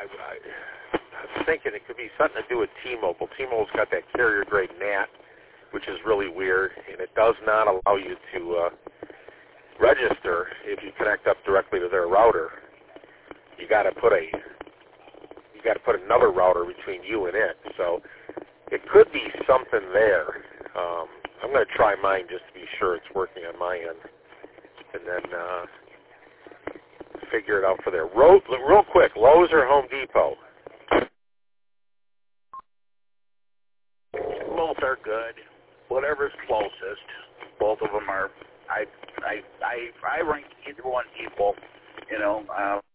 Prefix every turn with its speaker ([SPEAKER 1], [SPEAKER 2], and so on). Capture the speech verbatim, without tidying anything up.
[SPEAKER 1] I, I was thinking it could be something to do with T-Mobile. T-Mobile's got that carrier-grade N A T, which is really weird, and it does not allow you to uh, register if you connect up directly to their router. You got to put a you got to put another router between you and it. So it could be something there. Um, I'm going to try mine just to be sure it's working on my end, and then uh, figure it out for there. Real, real quick, Lowe's or Home Depot?
[SPEAKER 2] Both are good. Whatever's closest. Both of them are. I I I I rank either one equal. You know, uh,